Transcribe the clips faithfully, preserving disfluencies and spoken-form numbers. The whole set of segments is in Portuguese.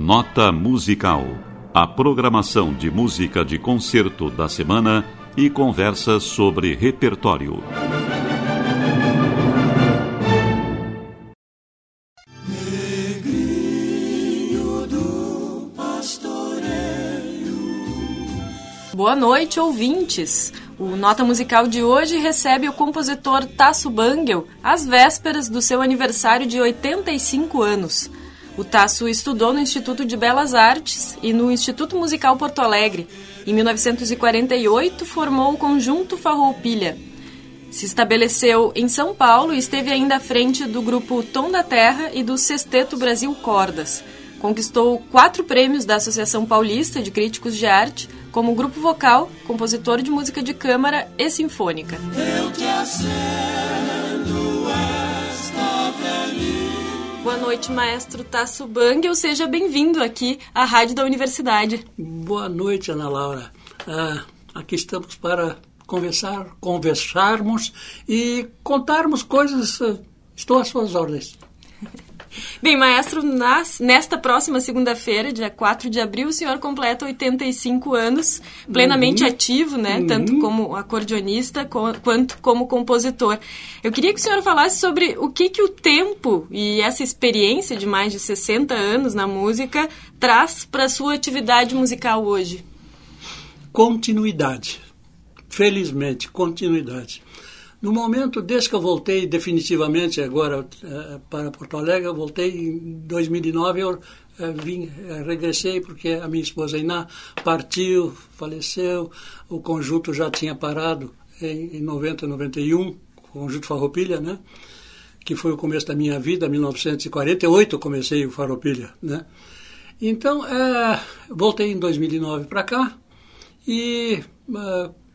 Nota Musical, a programação de música de concerto da semana e conversas sobre repertório. Boa noite, ouvintes! O Nota Musical de hoje recebe o compositor Tasso Bangel às vésperas do seu aniversário de oitenta e cinco anos. O Tasso estudou no Instituto de Belas Artes e no Instituto Musical Porto Alegre. Em mil novecentos e quarenta e oito, formou o Conjunto Farroupilha. Se estabeleceu em São Paulo e esteve ainda à frente do grupo Tom da Terra e do Sexteto Brasil Cordas. Conquistou quatro prêmios da Associação Paulista de Críticos de Arte, como grupo vocal, compositor de música de câmara e sinfônica. Eu te acendo esta velhice. Boa noite, maestro Tasso Bangel. Seja bem-vindo aqui à Rádio da Universidade. Boa noite, Ana Laura. Ah, aqui estamos para conversar, conversarmos e contarmos coisas. Estou às suas ordens. Bem, maestro, nas, nesta próxima segunda-feira, dia quatro de abril, o senhor completa oitenta e cinco anos, plenamente uhum. ativo, né? Uhum. Tanto como acordeonista co- quanto como compositor. Eu queria que o senhor falasse sobre o que, que o tempo e essa experiência de mais de sessenta anos na música traz para a sua atividade musical hoje. Continuidade. Felizmente, continuidade. No momento, desde que eu voltei definitivamente agora uh, para Porto Alegre, eu voltei em dois mil e nove, eu uh, vim, uh, regressei porque a minha esposa Iná partiu, faleceu, o conjunto já tinha parado em, em noventa, noventa e um, o Conjunto Farroupilha, né? Que foi o começo da minha vida, em mil novecentos e quarenta e oito eu comecei o Farroupilha, né? Então, uh, voltei em dois mil e nove para cá e... Uh,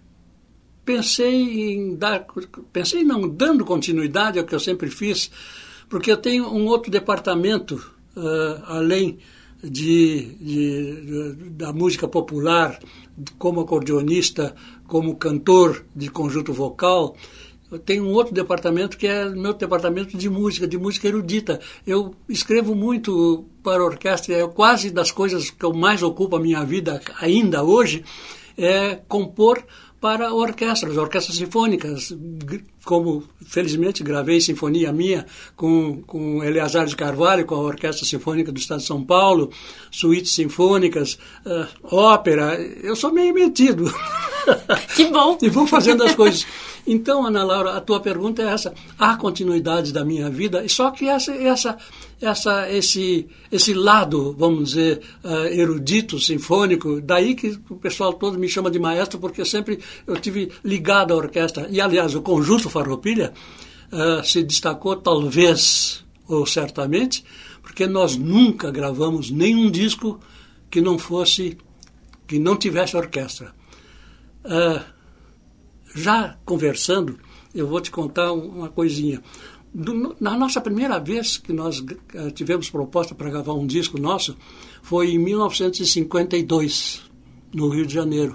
Pensei em dar, pensei não, dando continuidade ao que eu sempre fiz, porque eu tenho um outro departamento, uh, além de, de, de, da música popular, como acordeonista, como cantor de conjunto vocal. Eu tenho um outro departamento que é meu departamento de música, de música erudita. Eu escrevo muito para orquestra, é quase das coisas que eu mais ocupo a minha vida ainda hoje, é compor para orquestras, orquestras sinfônicas, como felizmente gravei sinfonia minha com, com Eleazar de Carvalho, com a Orquestra Sinfônica do Estado de São Paulo, suítes sinfônicas, uh, ópera. Eu sou meio metido. Que bom! E vou fazendo as coisas. Então, Ana Laura, a tua pergunta é essa. Há continuidade da minha vida, só que essa, essa, essa, esse, esse lado, vamos dizer, uh, erudito, sinfônico, daí que o pessoal todo me chama de maestro, porque sempre eu tive ligado à orquestra. E, aliás, o Conjunto Farroupilha uh, se destacou, talvez, ou certamente, porque nós nunca gravamos nenhum disco que não fosse, que não tivesse orquestra. Uh, Já conversando, eu vou te contar uma coisinha. Do, na nossa primeira vez que nós uh, tivemos proposta para gravar um disco nosso, foi em mil novecentos e cinquenta e dois, no Rio de Janeiro.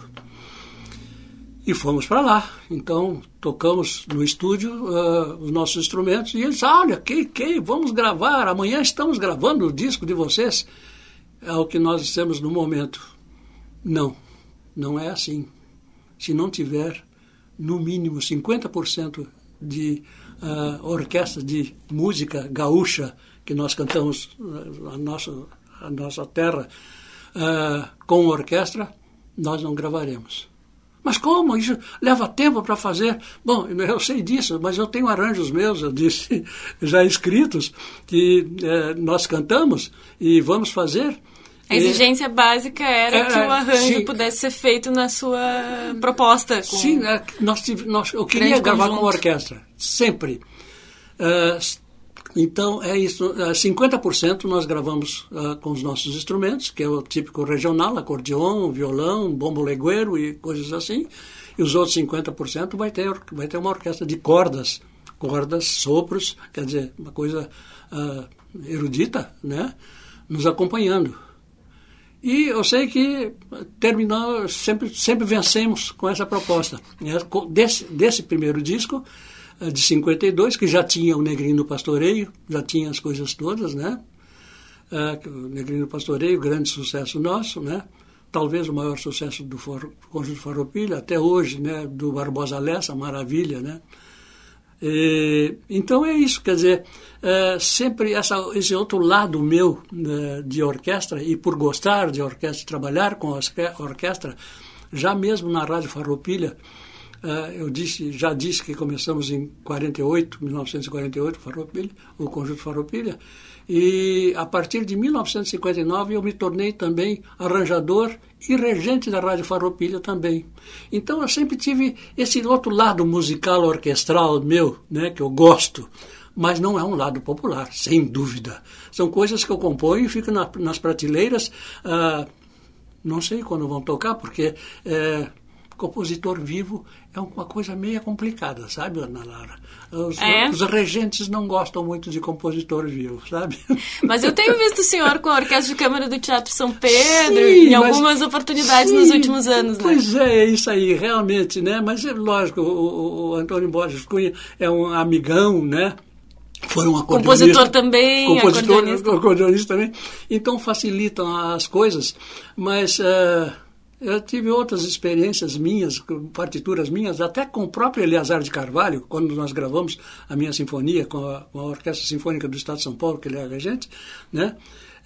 E fomos para lá. Então, tocamos no estúdio uh, os nossos instrumentos e eles, olha, que, que, vamos gravar, amanhã estamos gravando o disco de vocês. É o que nós dissemos no momento. Não, não é assim. Se não tiver no mínimo cinquenta por cento de uh, orquestra de música gaúcha, que nós cantamos uh, a, nossa, a nossa terra, uh, com orquestra, nós não gravaremos. Mas como? Isso leva tempo para fazer? Bom, eu sei disso, mas eu tenho arranjos meus, eu disse, já escritos, que uh, nós cantamos e vamos fazer. A exigência é, básica era é, que o arranjo sim, pudesse ser feito na sua proposta. Com sim, é, nós, nós, eu queria gravar conjunto. Com a orquestra, sempre. Uh, então, é isso. Uh, cinquenta por cento nós gravamos uh, com os nossos instrumentos, que é o típico regional, acordeon, violão, bombo legueiro e coisas assim. E os outros cinquenta por cento vai ter, vai ter uma orquestra de cordas, cordas, sopros, quer dizer, uma coisa uh, erudita, né, nos acompanhando. E eu sei que terminou, sempre, sempre vencemos com essa proposta. Desse, desse primeiro disco, de cinquenta e dois, que já tinha o Negrinho do Pastoreio, já tinha as coisas todas, né? uh, o Negrino Pastoreio, grande sucesso nosso, né? Talvez o maior sucesso do for, Conjunto Farroupilha, até hoje, né? Do Barbosa Lessa, maravilha, né? E, então é isso, quer dizer, é, sempre essa, esse outro lado meu, né, de orquestra, e por gostar de orquestra, trabalhar com a orquestra, já mesmo na Rádio Farroupilha, é, eu disse, já disse que começamos em quarenta e oito, mil novecentos e quarenta e oito, Farroupilha, o Conjunto Farroupilha, e a partir de mil novecentos e cinquenta e nove eu me tornei também arranjador e regente da Rádio Farroupilha também. Então eu sempre tive esse outro lado musical orquestral meu, né, que eu gosto, mas não é um lado popular, sem dúvida. São coisas que eu componho e fico na, nas prateleiras, ah, não sei quando vão tocar, porque é, compositor vivo é uma coisa meio complicada, sabe, Ana Laura? Os, é? os regentes não gostam muito de compositor vivo, sabe? Mas eu tenho visto o senhor com a Orquestra de Câmara do Teatro São Pedro, sim, em mas, algumas oportunidades sim, nos últimos anos, né? Pois é, é isso aí, realmente, né? Mas é lógico, o, o Antônio Borges Cunha é um amigão, né? Foi um acordeonista. Compositor também, compositor, acordeonista. acordeonista também. Então facilitam as coisas, mas uh, eu tive outras experiências minhas, partituras minhas, até com o próprio Eleazar de Carvalho, quando nós gravamos a minha sinfonia com a, com a Orquestra Sinfônica do Estado de São Paulo, que ele é regente, né?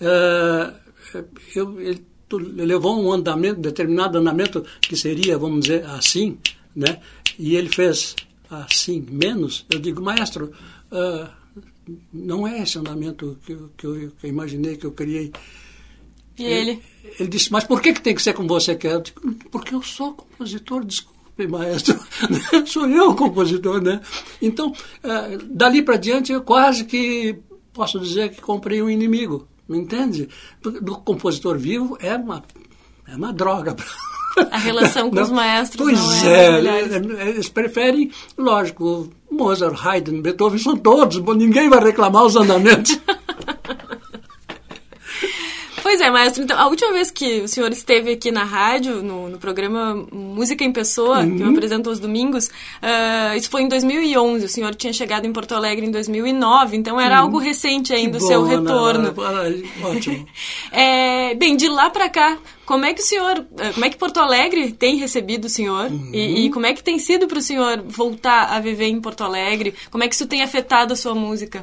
Uh, eu, ele, ele levou um andamento, determinado andamento que seria, vamos dizer, assim, né? E ele fez assim, menos. Eu digo, maestro, uh, não é esse andamento que eu, que, eu, que eu imaginei, que eu criei. E ele? ele? Ele disse, mas por que, que tem que ser como você quer? Eu digo, porque eu sou compositor, desculpe, maestro. Sou eu o compositor, né? Então, uh, dali para diante, eu quase que posso dizer que comprei um inimigo, me entende? Do compositor vivo é uma, é uma droga. A relação com não, os maestros pois não é. é Eles preferem, lógico, Mozart, Haydn, Beethoven, são todos, ninguém vai reclamar os andamentos. Pois é, maestro. Então, a última vez que o senhor esteve aqui na rádio, no, no programa Música em Pessoa, uhum. que eu apresento aos domingos, uh, isso foi em dois mil e onze. O senhor tinha chegado em Porto Alegre em dois mil e nove, então era uhum. algo recente ainda, que o seu bom, retorno. Ana, Ana, ótimo. é, bem, de lá para cá, como é que o senhor, como é que Porto Alegre tem recebido o senhor? Uhum. E, e como é que tem sido para o senhor voltar a viver em Porto Alegre? Como é que isso tem afetado a sua música?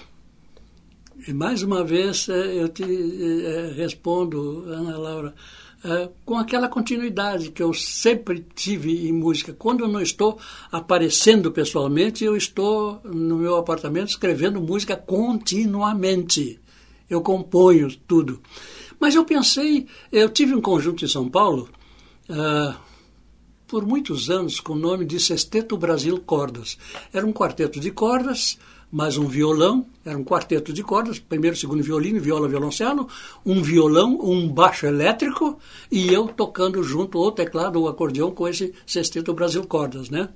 E mais uma vez eu te eh, respondo, Ana Laura, eh, com aquela continuidade que eu sempre tive em música. Quando eu não estou aparecendo pessoalmente, eu estou no meu apartamento escrevendo música continuamente. Eu componho tudo. Mas eu pensei, eu tive um conjunto em São Paulo, uh, por muitos anos, com o nome de Sexteto Brasil Cordas. Era um quarteto de cordas, mais um violão, era um quarteto de cordas, primeiro, segundo violino, viola, violoncelo, um violão, um baixo elétrico, e eu tocando junto o teclado, o acordeão, com esse Sexteto Brasil Cordas, né?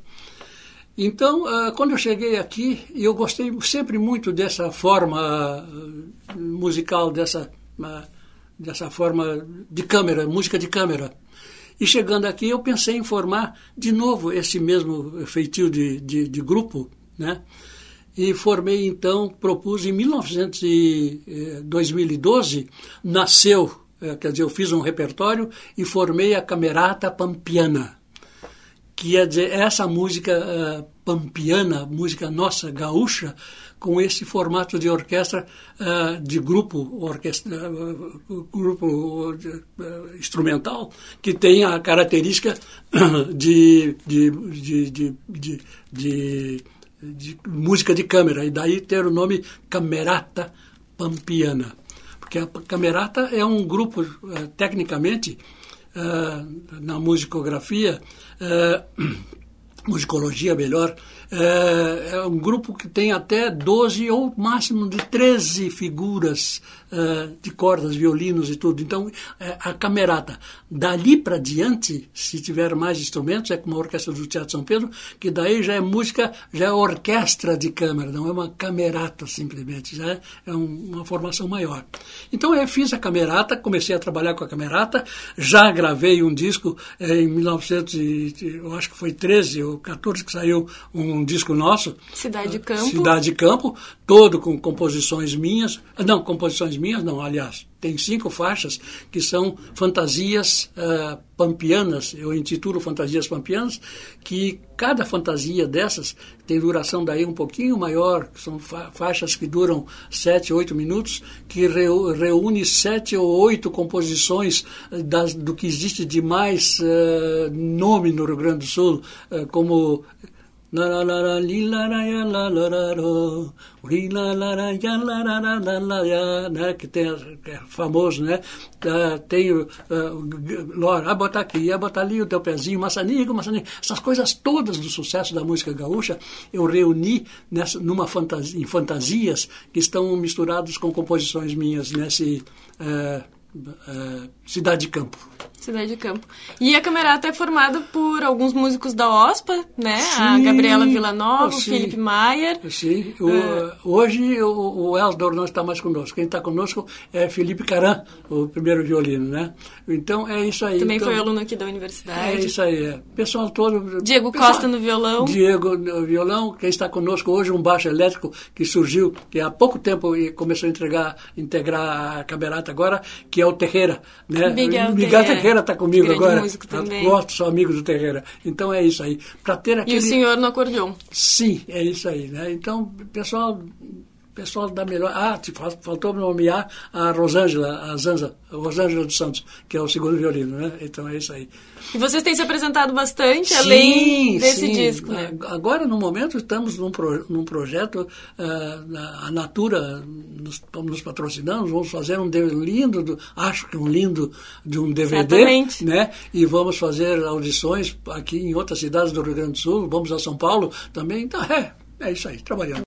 Então, uh, quando eu cheguei aqui, eu gostei sempre muito dessa forma uh, musical, dessa, uh, dessa forma de câmera, música de câmera. E chegando aqui, eu pensei em formar de novo esse mesmo feitio de, de, de grupo, né? E formei, então, propus em mil e novecentos e dois mil e doze, nasceu, quer dizer, eu fiz um repertório e formei a Camerata Pampiana, que é dizer, essa música uh, pampiana, música nossa, gaúcha, com esse formato de orquestra, uh, de grupo, orquestra, uh, grupo uh, instrumental, que tem a característica de, de, de, de, de, de de música de câmera, e daí ter o nome Camerata Pampiana. Porque a Camerata é um grupo, uh, tecnicamente, uh, na musicografia, uh, musicologia melhor, uh, é um grupo que tem até doze ou máximo de treze figuras uh, de cordas, violinos e tudo. Então, uh, a Camerata. Dali para diante, se tiver mais instrumentos, é como a Orquestra do Teatro São Pedro, que daí já é música, já é orquestra de câmara, não é uma camerata simplesmente, já é, é um, uma formação maior. Então eu fiz a Camerata, comecei a trabalhar com a Camerata, já gravei um disco eh, em mil e novecentos, eu acho que foi treze ou quatorze que saiu um disco nosso. Cidade de Campo. Cidade de Campo, todo com composições minhas. Não, composições minhas não, aliás. Tem cinco faixas que são fantasias uh, pampianas, eu intitulo Fantasias Pampianas, que cada fantasia dessas tem duração daí um pouquinho maior, são fa faixas que duram sete, oito minutos, que reu reúne sete ou oito composições das, do que existe de mais uh, nome no Rio Grande do Sul, uh, como... né, que tem, que é famoso, né? Uh, tem uh, Lora, ah, botar aqui, ah, botar ali o teu pezinho, maçanico, maçanico. Essas coisas todas do sucesso da música gaúcha eu reuni nessa, numa fantasia, em fantasias que estão misturadas com composições minhas nesse uh, uh, Cidade de Campo. Cidade de Campo. E a Camerata é formada por alguns músicos da O S P A, né? Sim, a Gabriela Villanova, sim, o Felipe Maier. Sim. O, uh, hoje o, o Elsdor não está mais conosco. Quem está conosco é Felipe Caran, o primeiro violino, né? Então é isso aí. Também então, foi aluno aqui da universidade. É isso aí. É. Pessoal todo... Diego pessoal, Costa no violão. Diego no violão. Quem está conosco hoje, um baixo elétrico que surgiu, que há pouco tempo começou a entregar, integrar a Camerata agora, que é o Terreira, né? Miguel, Miguel Terreira está comigo grande agora. músico também. Gosto, sou amigo do Terreira. Então é isso aí. Para ter aquele... E o senhor no acordeon. Sim, é isso aí, né? Então, pessoal, pessoal da melhor... Ah, faltou nomear a Rosângela, a Zanza, a Rosângela dos Santos, que é o segundo violino, né? Então é isso aí. E vocês têm se apresentado bastante, sim, além desse sim. disco, né? Agora, no momento, estamos num, pro, num projeto, uh, a Natura nos, nos patrocinando, vamos fazer um D V D lindo, do, acho que um lindo, de um D V D, Certamente. Né? E vamos fazer audições aqui em outras cidades do Rio Grande do Sul, vamos a São Paulo também, então é, é isso aí, trabalhando.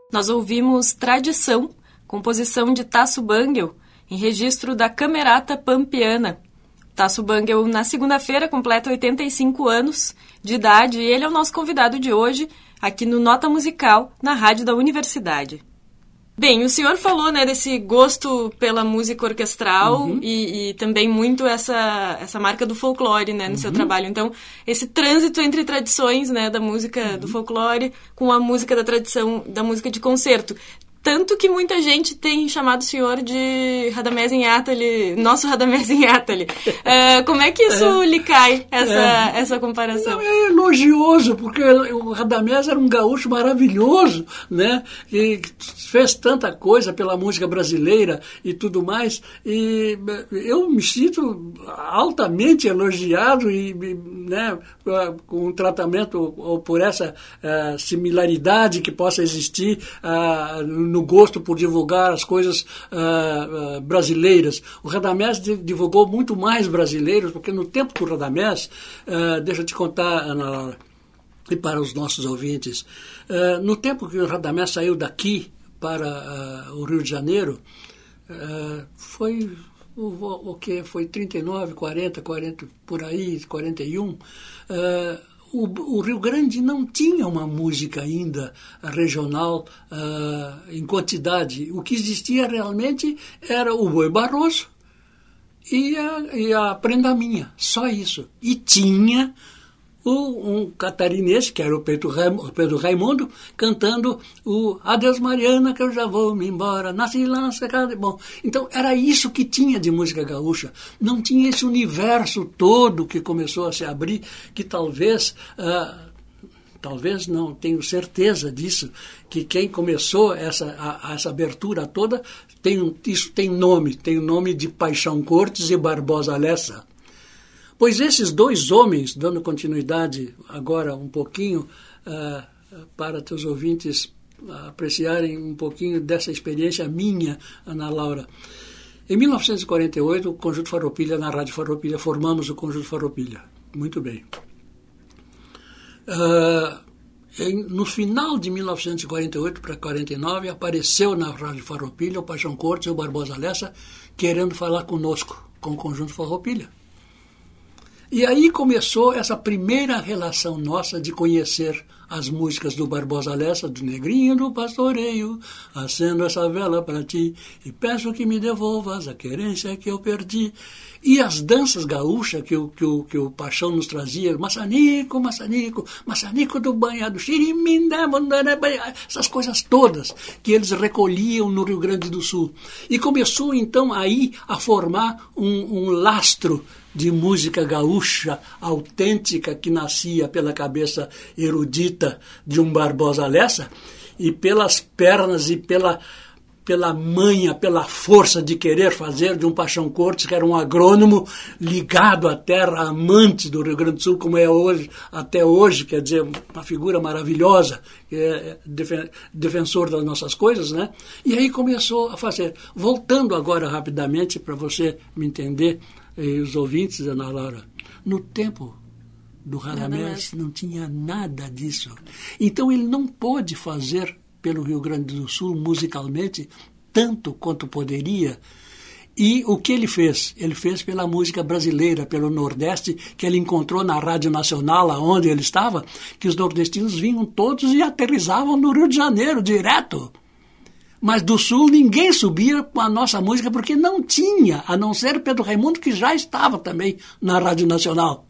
Nós ouvimos Tradição, composição de Tasso Bangel, em registro da Camerata Pampiana. Tasso Bangel, na segunda-feira, completa oitenta e cinco anos de idade e ele é o nosso convidado de hoje, aqui no Nota Musical, na Rádio da Universidade. Bem, o senhor falou, né, desse gosto pela música orquestral uhum. e, e também muito essa, essa marca do folclore, né, no uhum. seu trabalho. Então, esse trânsito entre tradições, né, da música uhum. do folclore com a música da tradição, da música de concerto. Tanto que muita gente tem chamado o senhor de Radamés Inátali, nosso Radamés Inátali. Uh, como é que isso é, lhe cai, essa, é, essa comparação? Não, é elogioso, porque o Radamés era um gaúcho maravilhoso, né? E fez tanta coisa pela música brasileira e tudo mais. E eu me sinto altamente elogiado e, né, com um tratamento ou por essa uh, similaridade que possa existir uh, no gosto por divulgar as coisas uh, uh, brasileiras. O Radamés divulgou muito mais brasileiros, porque no tempo do Radamés, uh, deixa eu te contar, Ana Laura, e para os nossos ouvintes, uh, no tempo que o Radamés saiu daqui para uh, o Rio de Janeiro, uh, foi o, o que? Foi trinta e nove, quarenta, quarenta, por aí, quarenta e um, uh, O, o Rio Grande não tinha uma música ainda regional uh, em quantidade. O que existia realmente era o Boi Barroso e a, e a Prenda Minha, só isso. E tinha o, um catarinense, que era o Pedro, Raim, Pedro Raimundo, cantando o Adeus Mariana, que eu já vou me embora, nasci lá na secada. Bom, então era isso que tinha de música gaúcha. Não tinha esse universo todo que começou a se abrir, que talvez, uh, talvez não, tenho certeza disso, que quem começou essa, a, essa abertura toda, tem, isso tem nome, tem o nome de Paixão Cortes e Barbosa Lessa. Pois esses dois homens, dando continuidade agora um pouquinho uh, para teus ouvintes apreciarem um pouquinho dessa experiência minha, Ana Laura. Em mil novecentos e quarenta e oito, o Conjunto Farroupilha, na Rádio Farroupilha, formamos o Conjunto Farroupilha. Muito bem. Uh, em, no final de mil novecentos e quarenta e oito para quarenta e nove, apareceu na Rádio Farroupilha o Paixão Cortes e o Barbosa Lessa querendo falar conosco, com o Conjunto Farroupilha. E aí começou essa primeira relação nossa de conhecer as músicas do Barbosa Lessa, do Negrinho do Pastoreio, acendo essa vela para ti e peço que me devolvas a querência que eu perdi. E as danças gaúchas que o, que o, que o Paixão nos trazia, maçanico, maçanico, maçanico do banhado, xirimindé, essas coisas todas que eles recolhiam no Rio Grande do Sul. E começou então aí a formar um, um lastro de música gaúcha autêntica que nascia pela cabeça erudita de um Barbosa Lessa e pelas pernas e pela, pela manha, pela força de querer fazer de um Paixão Cortes, que era um agrônomo ligado à terra, amante do Rio Grande do Sul, como é hoje, até hoje, quer dizer, uma figura maravilhosa, que é defensor das nossas coisas, né? E aí começou a fazer. Voltando agora rapidamente, para você me entender, e os ouvintes, Ana Laura, no tempo do Radamés não tinha nada disso. Então ele não pôde fazer pelo Rio Grande do Sul musicalmente tanto quanto poderia. E o que ele fez? Ele fez pela música brasileira, pelo Nordeste, que ele encontrou na Rádio Nacional, aonde ele estava, que os nordestinos vinham todos e aterrizavam no Rio de Janeiro, direto. Mas do Sul ninguém subia com a nossa música porque não tinha, a não ser Pedro Raimundo, que já estava também na Rádio Nacional.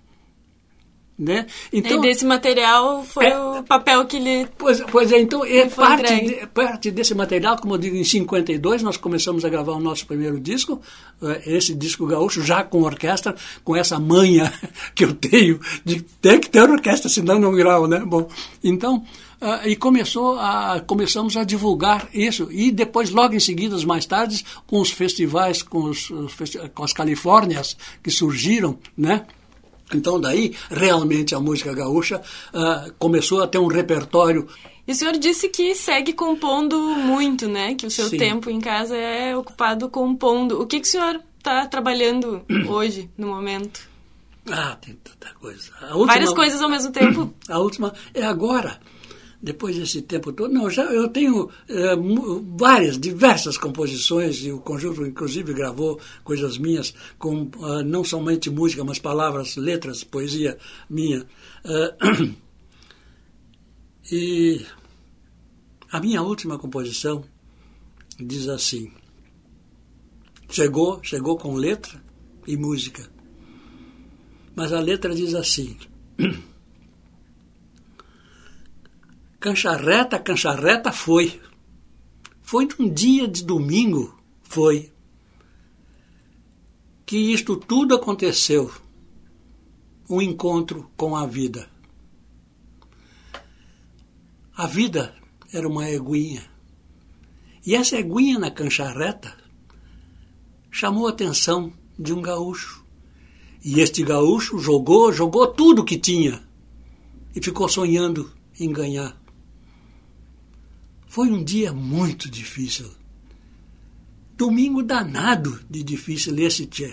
Né? Então, e desse material foi é, o papel que lhe Pois, pois é, então é parte, de, parte desse material, como eu digo, em cinquenta e dois nós começamos a gravar o nosso primeiro disco, esse disco gaúcho, já com orquestra, com essa manha que eu tenho de ter que ter orquestra, senão não gravo, né? Bom, então... Uh, e começou a, começamos a divulgar isso. E depois, logo em seguida, mais tarde, com os festivais, com, os, os festi- com as Califórnias que surgiram, né? Então, daí, realmente, a música gaúcha uh, começou a ter um repertório. E o senhor disse que segue compondo muito, né? Que o seu Sim. tempo em casa é ocupado compondo. O que, que o senhor está trabalhando hoje, no momento? Ah, tem tanta coisa. A última, Várias coisas ao mesmo tempo? A última é agora. depois desse tempo todo, não, já eu tenho é, várias, diversas composições, e o conjunto inclusive gravou coisas minhas, com uh, não somente música, mas palavras, letras, poesia minha. Uh, e a minha última composição diz assim, chegou, chegou com letra e música, mas a letra diz assim, Cancharreta, Cancharreta foi. Foi num dia de domingo, foi, que isto tudo aconteceu. Um encontro com a vida. A vida era uma eguinha. E essa eguinha na Cancharreta chamou a atenção de um gaúcho. E este gaúcho jogou, jogou tudo que tinha. E ficou sonhando em ganhar. Foi um dia muito difícil. Domingo danado de difícil esse tchê.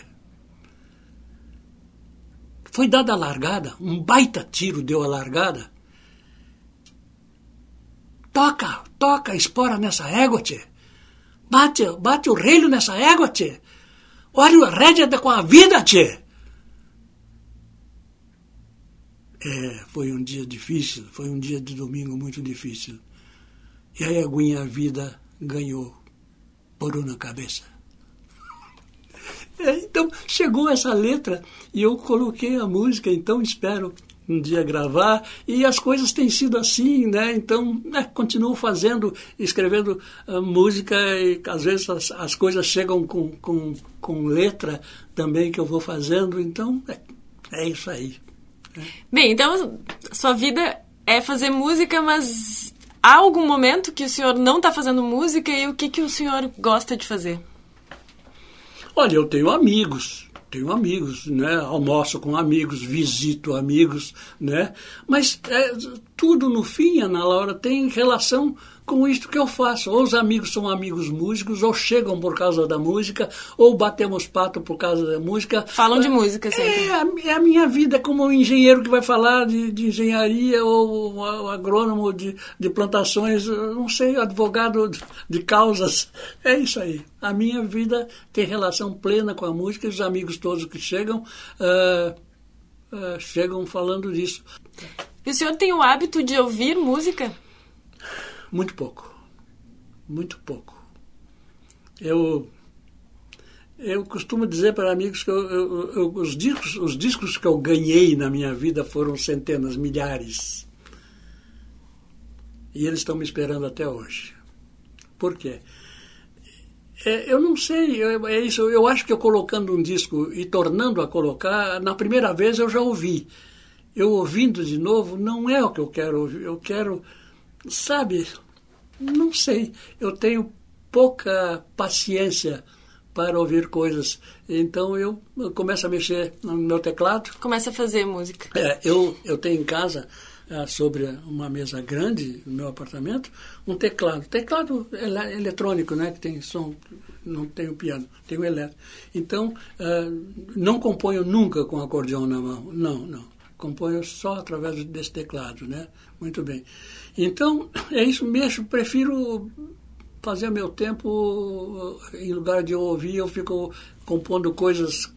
Foi dada a largada, um baita tiro deu a largada. Toca, toca, espora nessa égua, tchê. Bate, bate o relho nessa égua, tchê. Olha a rédea com a vida, tchê. É, foi um dia difícil, foi um dia de domingo muito difícil. E a eguinha, a vida, ganhou por uma cabeça. É, então, chegou essa letra e eu coloquei a música, então espero um dia gravar. E as coisas têm sido assim, né? Então, é, continuo fazendo, escrevendo uh, música e às vezes as, as coisas chegam com, com, com letra também que eu vou fazendo. Então, é, é isso aí. É. Bem, então, sua vida é fazer música, mas há algum momento que o senhor não está fazendo música e o que, que o senhor gosta de fazer? Olha, eu tenho amigos, tenho amigos, né? Almoço com amigos, visito amigos, né? Mas é, tudo no fim, Ana Laura, tem relação com isto que eu faço. Ou os amigos são amigos músicos, ou chegam por causa da música, ou batemos pato por causa da música. Falam de música sempre. É a, é a minha vida, como um engenheiro que vai falar de, de engenharia, ou o agrônomo de, de plantações, não sei, advogado de, de causas. É isso aí. A minha vida tem relação plena com a música, e os amigos todos que chegam, uh, uh, chegam falando disso. E o senhor tem o hábito de ouvir música? Muito pouco, muito pouco. Eu, eu costumo dizer para amigos que eu, eu, eu, os, discos, os discos que eu ganhei na minha vida foram centenas, milhares. E eles estão me esperando até hoje. Por quê? É, eu não sei, é, é isso. Eu acho que eu colocando um disco e tornando a colocar, na primeira vez eu já ouvi. Eu ouvindo de novo, não é o que eu quero ouvir. Eu quero... Sabe, não sei, eu tenho pouca paciência para ouvir coisas, então eu, eu começo a mexer no meu teclado. Começa a fazer música. É, eu, eu tenho em casa, é, sobre uma mesa grande no meu apartamento, um teclado, teclado ele, eletrônico, né, que tem som, não tem o piano, tem o elétrico. Então, é, não componho nunca com acordeão na mão, não, não. Componho só através desse teclado, né? Muito bem. Então, é isso mesmo. Prefiro fazer meu tempo, em lugar de eu ouvir, eu fico compondo coisas.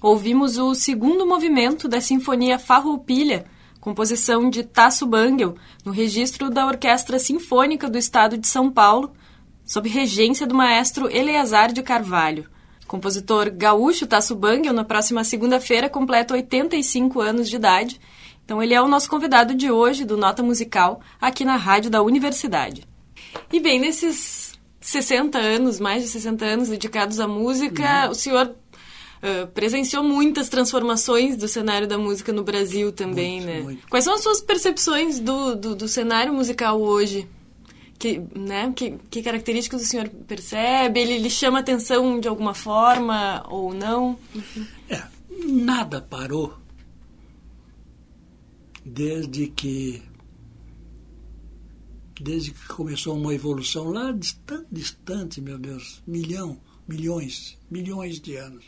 Ouvimos o segundo movimento da Sinfonia Farroupilha, composição de Tasso Bangel, no registro da Orquestra Sinfônica do Estado de São Paulo, sob regência do maestro Eleazar de Carvalho. O compositor gaúcho Tasso Bangel, na próxima segunda-feira, completa oitenta e cinco anos de idade. Então ele é o nosso convidado de hoje, do Nota Musical, aqui na Rádio da Universidade. E bem, nesses sessenta anos, mais de sessenta anos dedicados à música, uhum. o senhor uh, presenciou muitas transformações do cenário da música no Brasil também, muito, né? Muito. Quais são as suas percepções do, do, do cenário musical hoje? Que, né, que, que características o senhor percebe? Ele lhe chama atenção de alguma forma ou não? Uhum. É, nada parou desde que desde que começou uma evolução lá distante, distante, meu Deus, milhão, milhões, milhões de anos.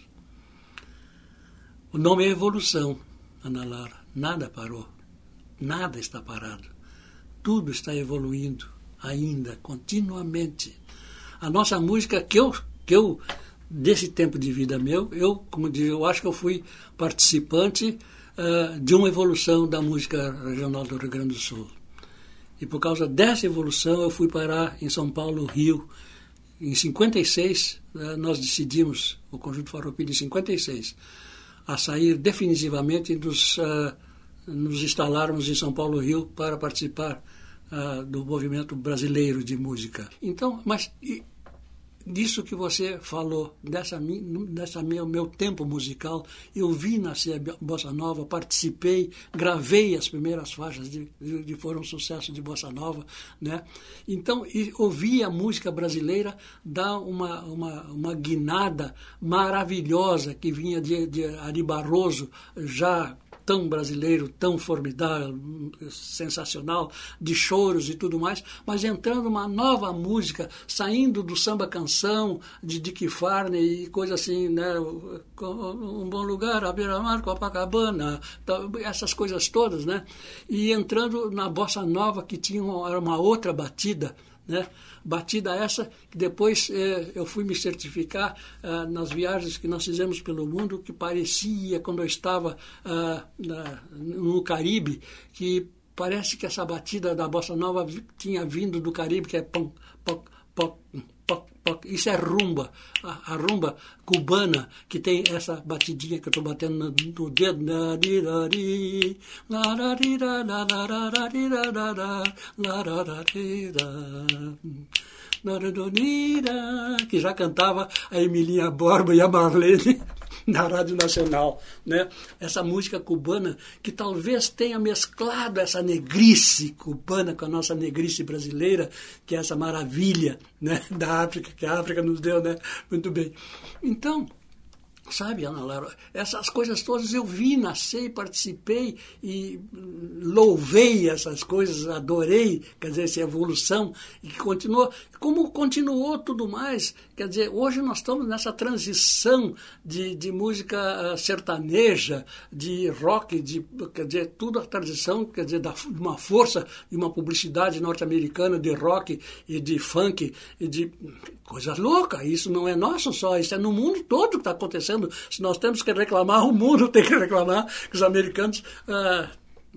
O nome é evolução, Ana Laura. Nada parou. Nada está parado. Tudo está evoluindo ainda, continuamente. A nossa música, que eu, que eu desse tempo de vida meu, eu, como digo, eu acho que eu fui participante uh, de uma evolução da música regional do Rio Grande do Sul. E por causa dessa evolução eu fui parar em São Paulo, Rio. Em cinquenta e seis, uh, nós decidimos, o Conjunto Farroupilha, em cinquenta e seis, a sair definitivamente e nos, uh, nos instalarmos em São Paulo, Rio, para participar uh, do movimento brasileiro de música. Então, mas e, disso que você falou, dessa, dessa meu, meu tempo musical, eu vi nascer a Bossa Nova, participei, gravei as primeiras faixas de, de, de foram um sucesso de Bossa Nova, né? Então, e, ouvi a música brasileira dar uma, uma, uma guinada maravilhosa que vinha de, de Ari Barroso, já tão brasileiro, tão formidável, sensacional, de choros e tudo mais, mas entrando uma nova música, saindo do samba-canção, de Dick Farney e coisa assim, né? Um bom lugar, a beira-mar, Copacabana, essas coisas todas, né? E entrando na bossa nova, que tinha uma, uma outra batida, né? Batida essa que depois eh, eu fui me certificar eh, nas viagens que nós fizemos pelo mundo, que parecia, quando eu estava ah, na, no Caribe, que parece que essa batida da bossa nova tinha vindo do Caribe, que é pom, pom, pom, pom, pom. Isso é rumba, a, a rumba cubana, que tem essa batidinha que eu estou batendo no, no dedo, que já cantava a Emilinha Borba e a Marlene na Rádio Nacional, né? Essa música cubana que talvez tenha mesclado essa negrice cubana com a nossa negrice brasileira, que é essa maravilha, né, da África, que a África nos deu, né? Muito bem. Então, sabe, Ana Laura, essas coisas todas eu vi nascer, participei e louvei essas coisas, adorei, quer dizer, essa evolução, e que continuou, como continuou tudo mais, quer dizer, hoje nós estamos nessa transição de, de música sertaneja, de rock, de, quer dizer, tudo a transição, quer dizer, da uma força de uma publicidade norte-americana de rock e de funk e de coisa louca. Isso não é nosso só, isso é no mundo todo que está acontecendo. Se nós temos que reclamar, o mundo tem que reclamar que os americanos ah,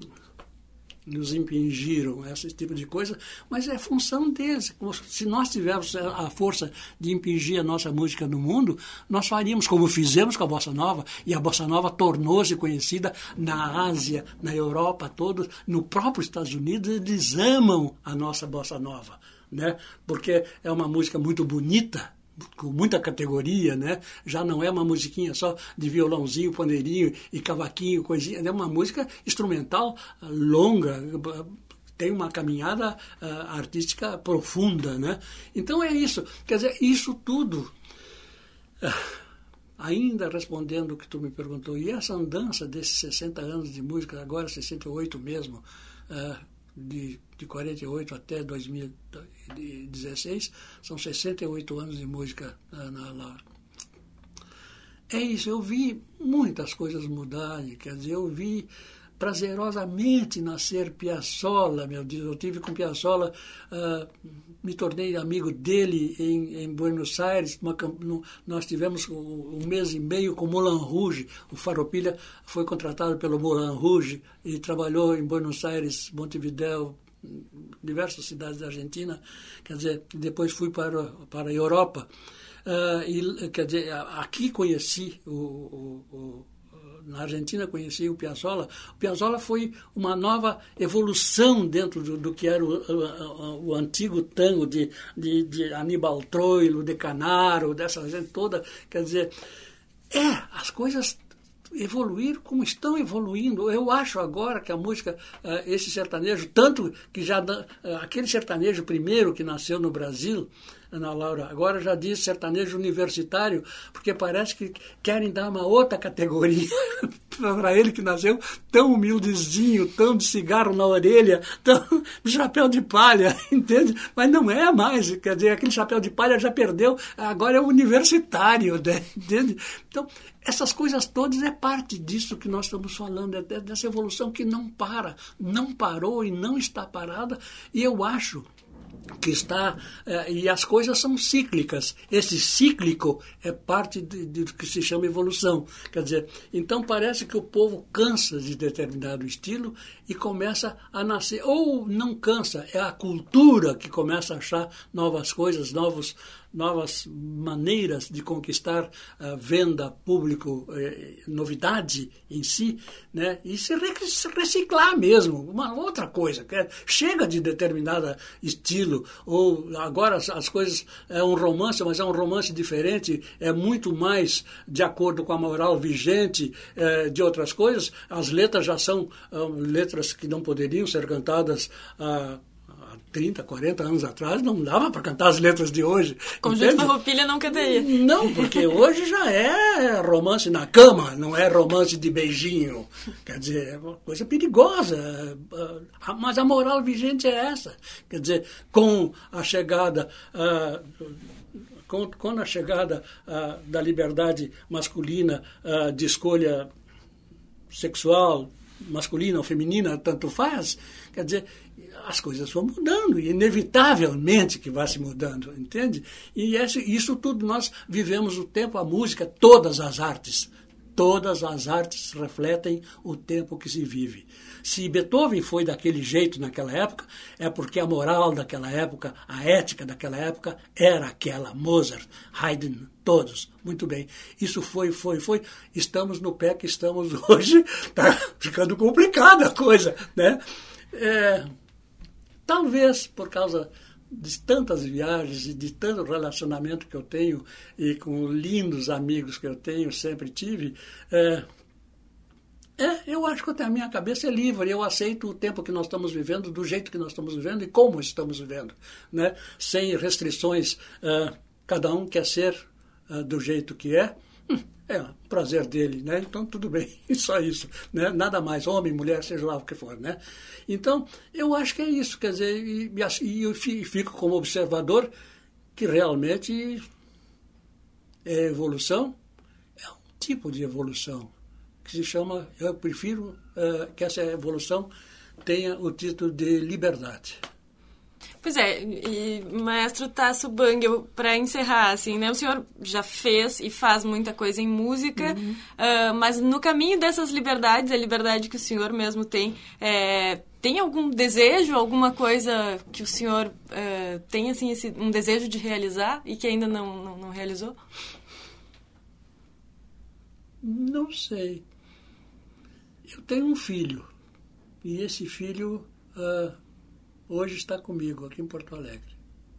nos impingiram esse tipo de coisa, mas é função deles. Se nós tivéssemos a força de impingir a nossa música no mundo, nós faríamos como fizemos com a Bossa Nova, e a Bossa Nova tornou-se conhecida na Ásia, na Europa, todos, no próprio Estados Unidos, eles amam a nossa Bossa Nova, né? Porque é uma música muito bonita, com muita categoria, né? Já não é uma musiquinha só de violãozinho, pandeirinho e cavaquinho, coisinha, é uma música instrumental longa, tem uma caminhada uh, artística profunda, né? Então é isso, quer dizer, isso tudo, uh, ainda respondendo o que tu me perguntou, e essa andança desses sessenta anos de música, agora sessenta e oito mesmo, uh, de, de quarenta e oito até dois mil e dezesseis, são sessenta e oito anos de música, Ana Laura. É isso, eu vi muitas coisas mudarem, quer dizer, eu vi prazerosamente nascer Piazzolla, meu Deus. Eu tive com Piazzolla, uh, me tornei amigo dele em, em Buenos Aires. Uma, no, nós tivemos um, um mês e meio com Moulin Rouge. O Farroupilha foi contratado pelo Moulin Rouge e trabalhou em Buenos Aires, Montevideo, diversas cidades da Argentina. Quer dizer, depois fui para, para a Europa. Uh, e, quer dizer, aqui conheci o, o, o na Argentina conheci o Piazzolla. O Piazzolla foi uma nova evolução dentro do, do que era o, o, o antigo tango de, de, de Aníbal Troilo, de Canaro, dessa gente toda. Quer dizer, é, as coisas evoluir como estão evoluindo. Eu acho agora que a música, uh, esse sertanejo, tanto que já uh, aquele sertanejo primeiro que nasceu no Brasil, Ana Laura, agora já diz sertanejo universitário, porque parece que querem dar uma outra categoria para ele que nasceu tão humildezinho, tão de cigarro na orelha, tão de chapéu de palha, entende? Mas não é mais, quer dizer, aquele chapéu de palha já perdeu, agora é universitário, né? Entende? Então, essas coisas todas é parte disso que nós estamos falando, é dessa evolução que não para, não parou e não está parada, e eu acho que está, eh, e as coisas são cíclicas. Esse cíclico é parte de, de, do que se chama evolução. Quer dizer, então parece que o povo cansa de determinado estilo e começa a nascer, ou não cansa, é a cultura que começa a achar novas coisas, novos, novas maneiras de conquistar a venda, público, eh, novidade em si, né? E se reciclar mesmo, uma outra coisa. Chega de determinado estilo, ou agora as, as coisas, é um romance, mas é um romance diferente, é muito mais de acordo com a moral vigente eh, de outras coisas. As letras já são ah, letras que não poderiam ser cantadas há trinta, quarenta anos atrás, não dava para cantar as letras de hoje. Conjunto Farroupilha não cantaria. Não, porque hoje já é romance na cama, não é romance de beijinho. Quer dizer, é uma coisa perigosa. Mas a moral vigente é essa. Quer dizer, com a chegada... Uh, com, com a chegada uh, da liberdade masculina uh, de escolha sexual, masculina ou feminina, tanto faz, quer dizer, as coisas vão mudando, e inevitavelmente que vai se mudando, entende? E esse, isso tudo nós vivemos o tempo, a música, todas as artes, todas as artes refletem o tempo que se vive. Se Beethoven foi daquele jeito naquela época, é porque a moral daquela época, a ética daquela época era aquela. Mozart, Haydn, todos. Muito bem. Isso foi, foi, foi. Estamos no pé que estamos hoje. Está ficando complicada a coisa, né? É, talvez por causa de tantas viagens e de tanto relacionamento que eu tenho e com lindos amigos que eu tenho, sempre tive... É, É, eu acho que a minha cabeça é livre, eu aceito o tempo que nós estamos vivendo, do jeito que nós estamos vivendo e como estamos vivendo, né? Sem restrições, uh, cada um quer ser uh, do jeito que é, hum, é um prazer dele, né? Então tudo bem, só isso, né? Nada mais, homem, mulher, seja lá o que for, né? Então, eu acho que é isso, quer dizer, e, e eu fico como observador que realmente é evolução, é um tipo de evolução, que se chama, eu prefiro uh, que essa evolução tenha o título de liberdade. Pois é, e maestro Tasso Bangel, para encerrar, assim, né, o senhor já fez e faz muita coisa em música, uhum. uh, mas no caminho dessas liberdades, a liberdade que o senhor mesmo tem, é, tem algum desejo, alguma coisa que o senhor uh, tem, assim, esse, um desejo de realizar e que ainda não, não, não realizou? Não sei. Eu tenho um filho, e esse filho uh, hoje está comigo, aqui em Porto Alegre.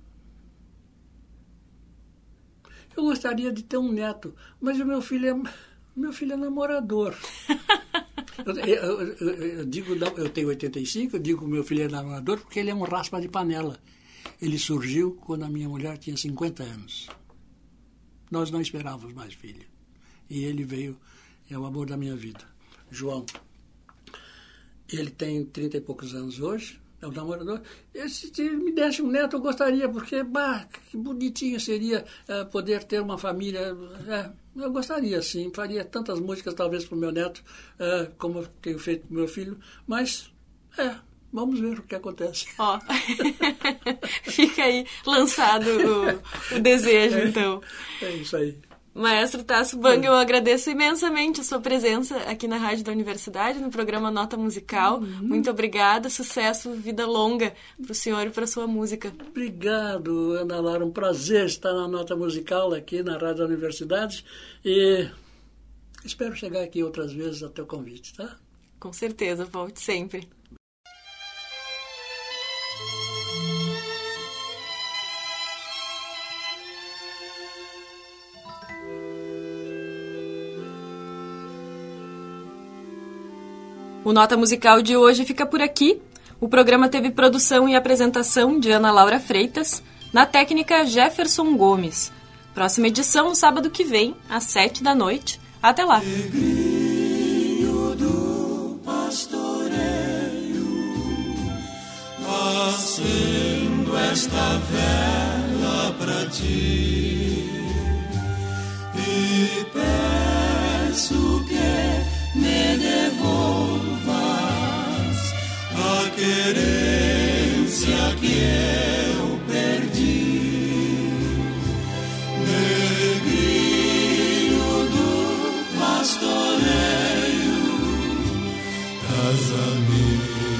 Eu gostaria de ter um neto, mas o meu filho é, meu filho é namorador. eu, eu, eu, eu, digo, eu tenho oitenta e cinco, eu digo que meu filho é namorador porque ele é um raspa de panela. Ele surgiu quando a minha mulher tinha cinquenta anos. Nós não esperávamos mais filho. E ele veio, é o amor da minha vida. João, ele tem trinta e poucos anos hoje, é um namorador. Se me desse um neto, eu gostaria, porque, bah, que bonitinho seria uh, poder ter uma família. Uh, eu gostaria, sim. Faria tantas músicas, talvez, para o meu neto, é, como eu tenho feito para o meu filho. Mas, é, vamos ver o que acontece. Ó, fica aí lançado o, o desejo, é, então. É isso aí. Maestro Tasso Bang, eu agradeço imensamente a sua presença aqui na Rádio da Universidade, no programa Nota Musical. Uhum. Muito obrigada, sucesso, vida longa para o senhor e para a sua música. Obrigado, Ana Laura. Um prazer estar na Nota Musical aqui na Rádio da Universidade e espero chegar aqui outras vezes a teu convite, tá? Com certeza, volte sempre. O Nota Musical de hoje fica por aqui. O programa teve produção e apresentação de Ana Laura Freitas, na técnica Jefferson Gomes. Próxima edição no sábado que vem, às sete da noite. Até lá! Negrinho do pastoreio, acendo esta vela pra ti e peço que me devolvas a querência que eu perdi. Negrinho do pastoreio, traz-me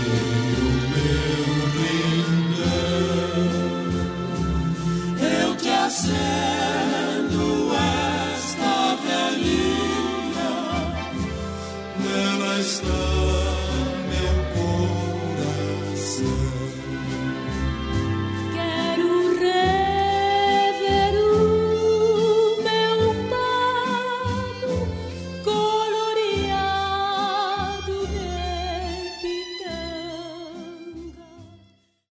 o meu rincão. Eu te acendo esta velhinha, nela está